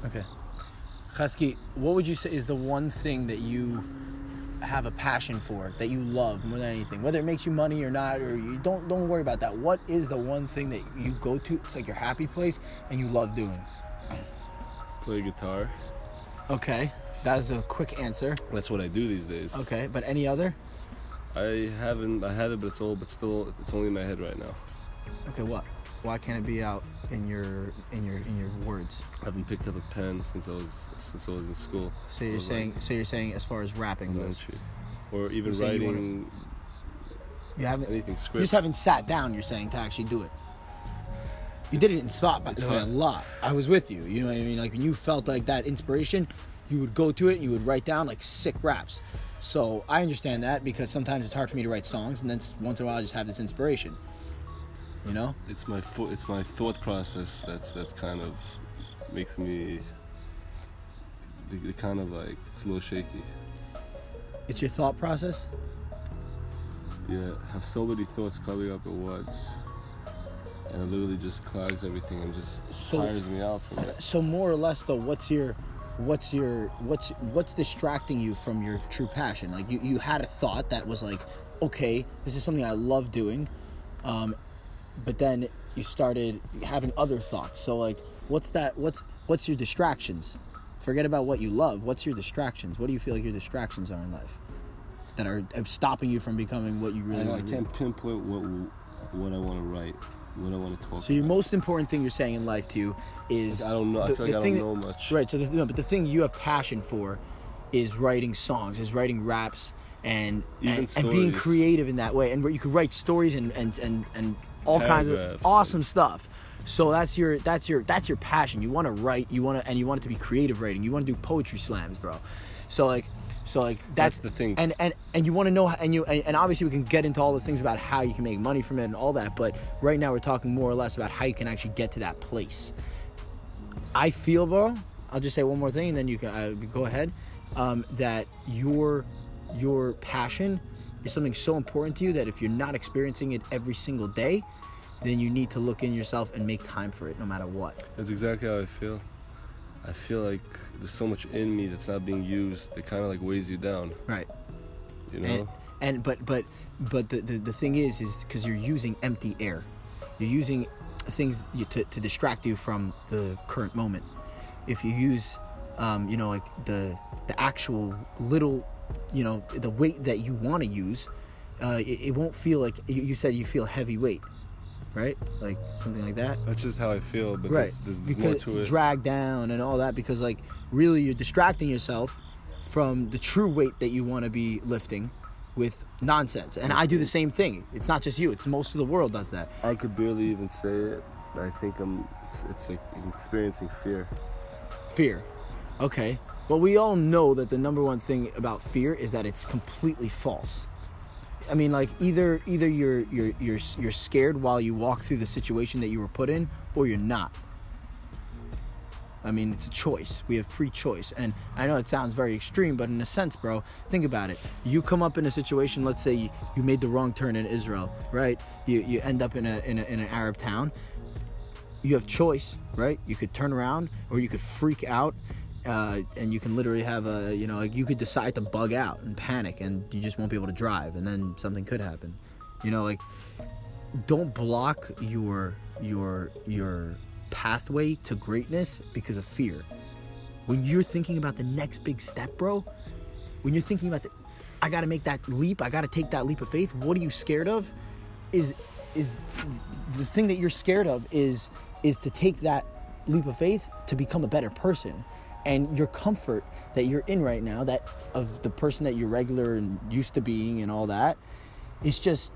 Okay. Chesky, what would you say is the one thing that you have a passion for, that you love more than anything? Whether it makes you money or not, or you don't worry about that. What is the one thing that you go to, it's like your happy place, and you love doing? Play guitar. Okay. That is a quick answer. That's what I do these days. Okay, but any other? I had it, but it's still it's only in my head right now. Okay, what? Why can't it be out in your words? I haven't picked up a pen since I was in school. So you're saying as far as rapping goes, or even writing. You haven't anything scripts. You just haven't sat down. You're saying to actually do it. You did it in spot, by the way, a lot. I was with you. You know what I mean? Like when you felt like that inspiration, you would go to it and you would write down like sick raps. So I understand that because sometimes it's hard for me to write songs, and then once in a while I just have this inspiration. You know? It's my thought process that's kind of makes me kind of like it's a little shaky. It's your thought process? Yeah, I have so many thoughts coming up at once, and it literally just clogs everything and just tires me out from it. So more or less though, what's distracting you from your true passion? Like you had a thought that was like, okay, this is something I love doing, but then you started having other thoughts. So like, what's your distractions? Forget about what you love. What's your distractions? What do you feel like your distractions are in life that are stopping you from becoming what you really want to do? I can't pinpoint what I want to write, what I want to talk about. So your most important thing you're saying in life to you is... I don't know. I feel like I don't know much. Right. So but the thing you have passion for is writing songs, is writing raps, and being creative in that way, and where you could write stories and all kinds of awesome stuff. So that's your passion. You want to write. You want it to be creative writing. You want to do poetry slams, bro. So like that's the thing. And you want to know, and obviously we can get into all the things about how you can make money from it and all that. But right now we're talking more or less about how you can actually get to that place. I feel, bro. I'll just say one more thing, and then you can go ahead. That your passion is something so important to you that if you're not experiencing it every single day, then you need to look in yourself and make time for it no matter what. That's exactly how I feel. I feel like there's so much in me that's not being used that kind of like weighs you down. Right. You know? But the thing is because you're using empty air. You're using things to distract you from the current moment. If you use like the actual little, the weight that you want to use, it won't feel like you said you feel heavy weight, right? Like something like that. That's just how I feel, but right. there's more to it. Drag down and all that, because like really you're distracting yourself from the true weight that you want to be lifting with nonsense. And I do the same thing. It's not just you. It's most of the world does that. I could barely even say it. I think it's like experiencing fear. Fear. Okay. Well, we all know that the number one thing about fear is that it's completely false. I mean, like either you're scared while you walk through the situation that you were put in, or you're not. I mean, it's a choice. We have free choice. And I know it sounds very extreme, but in a sense, bro, think about it. You come up in a situation, let's say you made the wrong turn in Israel, right? You end up in an Arab town. You have choice, right? You could turn around, or you could freak out, and you can literally have like you could decide to bug out and panic, and you just won't be able to drive, and then something could happen. Like don't block your pathway to greatness because of fear. When you're thinking about the next big step, bro, when you're thinking about I gotta make that leap, I gotta take that leap of faith, what are you scared of? Is the thing that you're scared of is to take that leap of faith to become a better person. And your comfort that you're in right now, that of the person that you're regular and used to being and all that, it's just,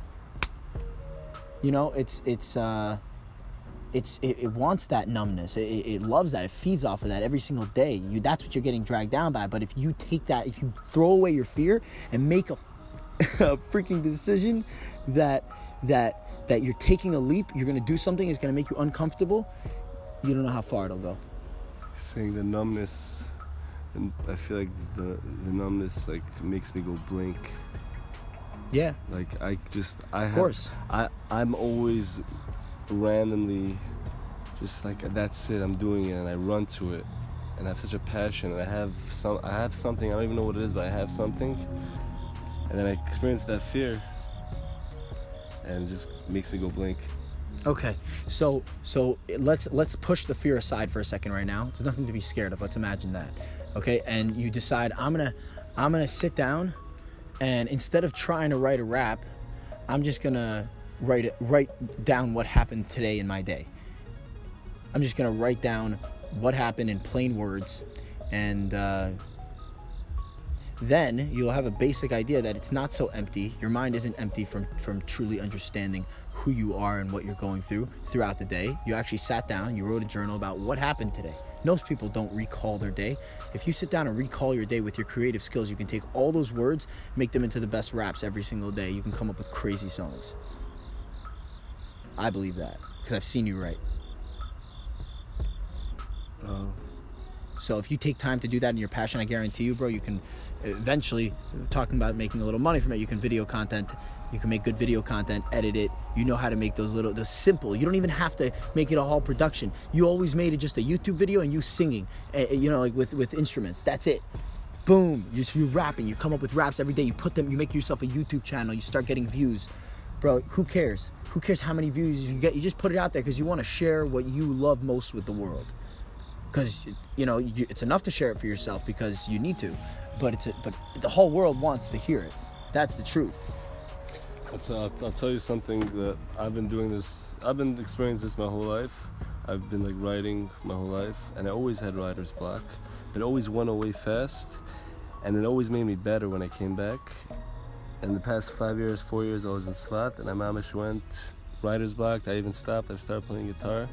it wants that numbness. It loves that. It feeds off of that every single day. That's what you're getting dragged down by. But if you if you throw away your fear and make a freaking decision that you're taking a leap, you're going to do something that's going to make you uncomfortable, you don't know how far it'll go. Saying the numbness, and I feel like the numbness like makes me go blink. Yeah. Like I'm always randomly just like that's it, I'm doing it, and I run to it, and I have such a passion, and I have something, I don't even know what it is, but I have something, and then I experience that fear, and it just makes me go blank. Okay, so let's push the fear aside for a second right now. There's nothing to be scared of. Let's imagine that. Okay, and you decide I'm gonna sit down, and instead of trying to write a rap, I'm just gonna write down what happened today in my day. I'm just gonna write down what happened in plain words, and then you'll have a basic idea that it's not so empty. Your mind isn't empty from truly understanding who you are and what you're going through throughout the day. You actually sat down, you wrote a journal about what happened today. Most people don't recall their day. If you sit down and recall your day with your creative skills, you can take all those words, make them into the best raps every single day. You can come up with crazy songs. I believe that, because I've seen you write. So if you take time to do that in your passion, I guarantee you, bro, you can eventually, talking about making a little money from it, you can video content. You can make good video content, edit it. You know how to make those simple. You don't even have to make it a whole production. You always made it just a YouTube video and you singing, like with instruments. That's it. Boom. You're rapping. You come up with raps every day. You make yourself a YouTube channel. You start getting views. Bro, who cares? Who cares how many views you get? You just put it out there because you want to share what you love most with the world. Because, it's enough to share it for yourself because you need to. But the whole world wants to hear it. That's the truth. I'll tell you something that I've been experiencing this my whole life. I've been like writing my whole life, and I always had writer's block. It always went away fast, and it always made me better when I came back. In the past 4 years, I was in Svat, and my mamish went writer's block. I even stopped. I started playing guitar,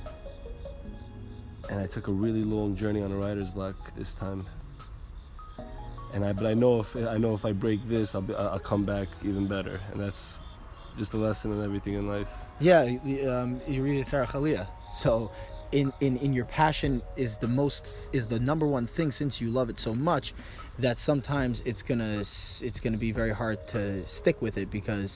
and I took a really long journey on a writer's block this time. But I know if I break this, I'll come back even better, and that's just a lesson in everything in life. Yeah, you read Tzara Chaliyah. So, in your passion is the number one thing, since you love it so much, that sometimes it's gonna be very hard to stick with it because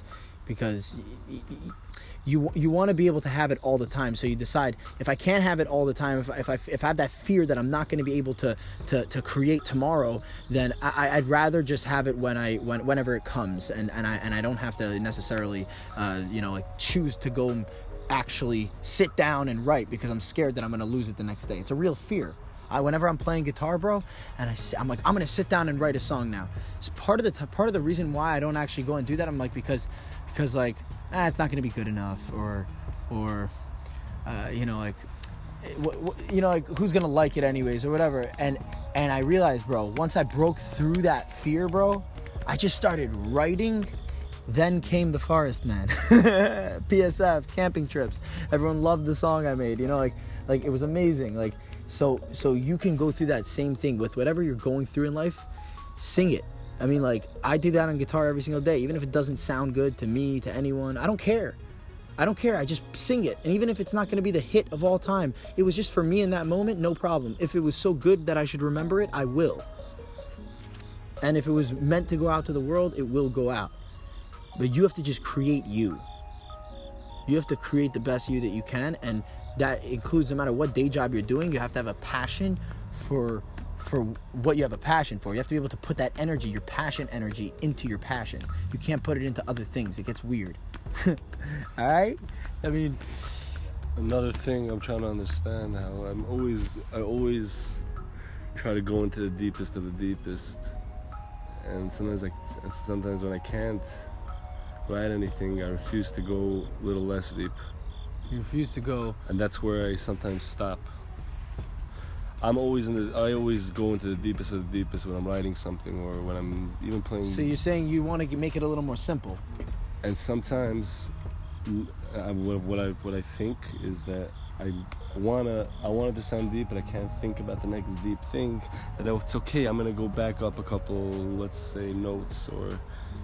you want to be able to have it all the time. So you decide, if I can't have it all the time, if I have that fear that I'm not going to be able to create tomorrow, then I'd rather just have it whenever it comes, and I don't have to necessarily choose to go actually sit down and write because I'm scared that I'm going to lose it the next day. It's a real fear. Whenever I'm playing guitar, bro, and I'm like, I'm going to sit down and write a song now. It's part of the reason why I don't actually go and do that. I'm like, because like, it's not going to be good enough, or who's going to like it anyways, or whatever. And I realized, bro, once I broke through that fear, bro, I just started writing. Then came the Forest Man. PSF, camping trips. Everyone loved the song I made, like it was amazing. Like, so you can go through that same thing with whatever you're going through in life. Sing it. I mean, like, I do that on guitar every single day. Even if it doesn't sound good to me, to anyone, I don't care. I just sing it. And even if it's not going to be the hit of all time, it was just for me in that moment, no problem. If it was so good that I should remember it, I will. And if it was meant to go out to the world, it will go out. But you have to just create you. You have to create the best you that you can. And that includes, no matter what day job you're doing, you have to have a passion for what you have a passion for. You have to be able to put that energy, your passion energy, into your passion. You can't put it into other things. It gets weird. All right? I mean, another thing I'm trying to understand, how I always try to go into the deepest of the deepest, and sometimes when I can't write anything, I refuse to go a little less deep. You refuse to go, and that's where I sometimes stop. I always go into the deepest of the deepest when I'm writing something, or when I'm even playing. So you're saying you want to make it a little more simple. And sometimes, what I think is that I want it to sound deep, but I can't think about the next deep thing. That it's okay. I'm gonna go back up a couple, let's say, notes, or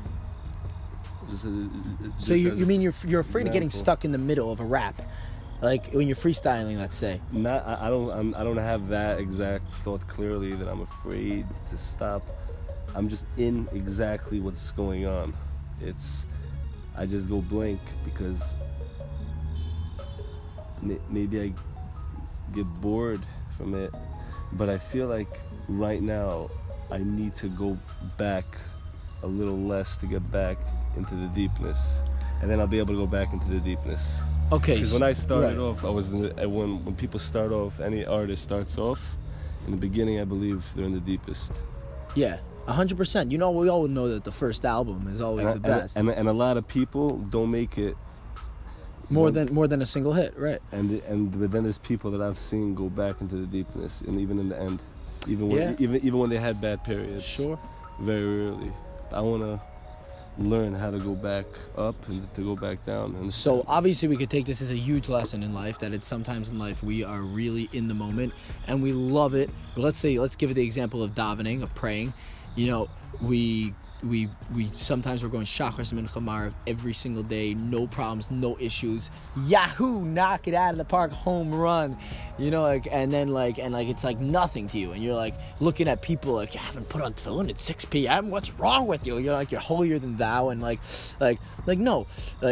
just. So you mean you're afraid of getting stuck in the middle of a rap? Like when you're freestyling, let's say. I don't have that exact thought clearly, that I'm afraid to stop. I'm just in exactly what's going on. I just go blank because maybe get bored from it. But I feel like right now I need to go back a little less to get back into the deepness, and then I'll be able to go back into the deepness. Okay. Because when I started right. off, I was when people start off, any artist starts off in the beginning, I believe they're in the deepest. Yeah, 100%. You know, we all know that the first album is always the best. And a lot of people don't make it more than a single hit, right? But then there's people that I've seen go back into the deepness, and even in the end, even when they had bad periods. Sure. Very rarely. I want to learn how to go back up and to go back down. And so obviously we could take this as a huge lesson in life, that it's sometimes in life we are really in the moment and we love it. But let's give it the example of davening, of praying. You know, we sometimes we're going Shachar Mincha Marav every single day, no problems, no issues. Yahoo, knock it out of the park, home run. You know, and it's like nothing to you, and you're like looking at people like, you haven't put on tefillin at 6 p.m. What's wrong with you? You're like, you're holier than thou, and no,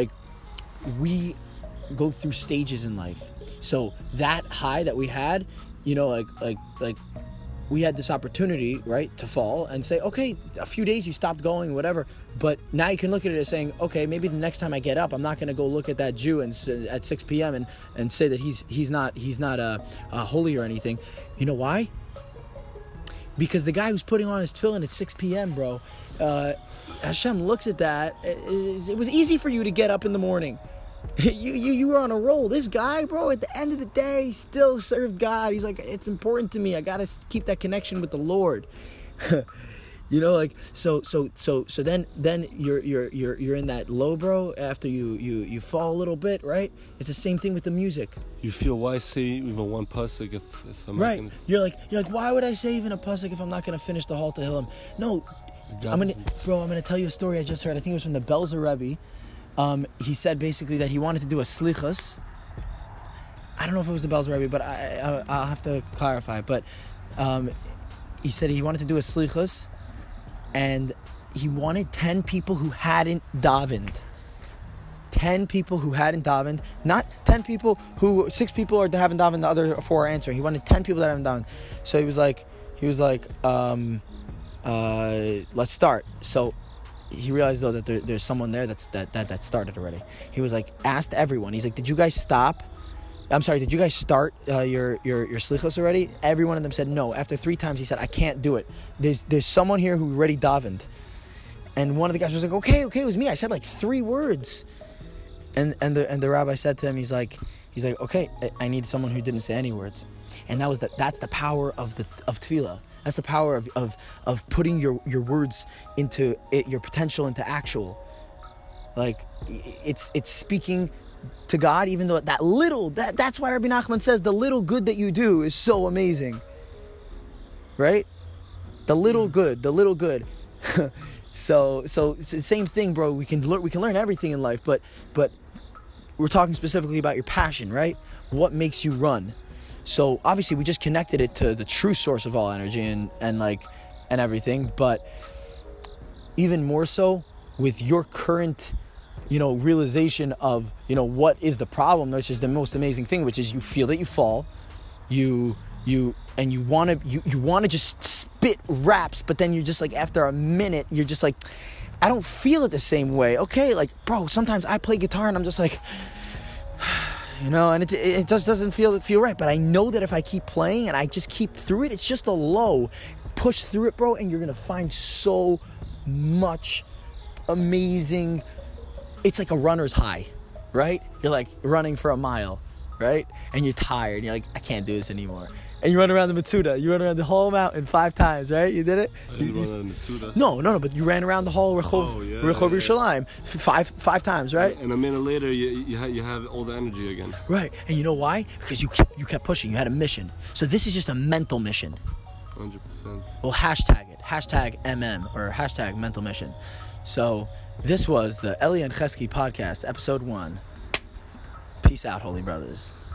we go through stages in life. So that high that we had, you know, like we had this opportunity, right, to fall and say, okay, a few days you stopped going, whatever. But now you can look at it as saying, okay, maybe the next time I get up, I'm not going to go look at that Jew and at 6 p.m. and say that he's not holy or anything. You know why? Because the guy who's putting on his tefillin at 6 p.m., bro, Hashem looks at that. It was easy for you to get up in the morning. You were on a roll. This guy, bro, at the end of the day, still served God. He's like, it's important to me. I gotta keep that connection with the Lord. You know, like so then you're in that low, bro. After you fall a little bit, right? It's the same thing with the music. You feel, why say even one pasuk if I'm right? Not You're like, why would I say even a pasuk if I'm not gonna finish the Hal Tehillim? No, I'm gonna tell you a story I just heard. I think it was from the Belzer Rebbe. He said basically that he wanted to do a slichus. I don't know if it was the Belzer Rebbe, but I'll have to clarify. But he said he wanted to do a slichus, and he wanted 10 people who hadn't davened. 10 people who hadn't davened. Not 10 people who, 6 people haven't davened, the other 4 are answering. He wanted 10 people that haven't davened. So he was like, let's start. So he realized though that there's someone there that started already. He was like, asked everyone. He's like, did you guys stop? I'm sorry, did you guys start your slichos already? Every one of them said no. After 3 times, he said, I can't do it. There's someone here who already davened. And one of the guys was like, okay, it was me. I said like 3 words. And the rabbi said to him, he's like, okay, I need someone who didn't say any words. And that's the power of tefillah. That's the power of putting your words into it, your potential into actual. Like it's speaking to God, even though that's why Rabbi Nachman says the little good that you do is so amazing. Right? The little good. So it's the same thing, bro. We can learn everything in life, but we're talking specifically about your passion, right? What makes you run? So obviously we just connected it to the true source of all energy and everything, but even more so with your current, realization of, what is the problem, which is the most amazing thing, which is you feel that you fall, you want to just spit raps, but then you're just like, after a minute, you're just like, I don't feel it the same way. Okay, like, bro, sometimes I play guitar and I'm just like, and it just doesn't feel right. But I know that if I keep playing and I just keep through it, it's just a low. Push through it, bro, and you're going to find so much amazing. It's like a runner's high, right? You're like running for a mile, right? And you're tired. And you're like, I can't do this anymore. And you run around the Matsuda. You run around the whole mountain 5 times, right? You did it? I didn't run around the Matsuda. No, but you ran around the whole Rehov Yerushalayim 5 times, right? And a minute later, you have all the energy again. Right. And you know why? Because you kept pushing. You had a mission. So this is just a mental mission. 100%. Well, hashtag it. Hashtag MM or hashtag mental mission. So this was the Eli and Chesky podcast, episode 1. Peace out, holy brothers.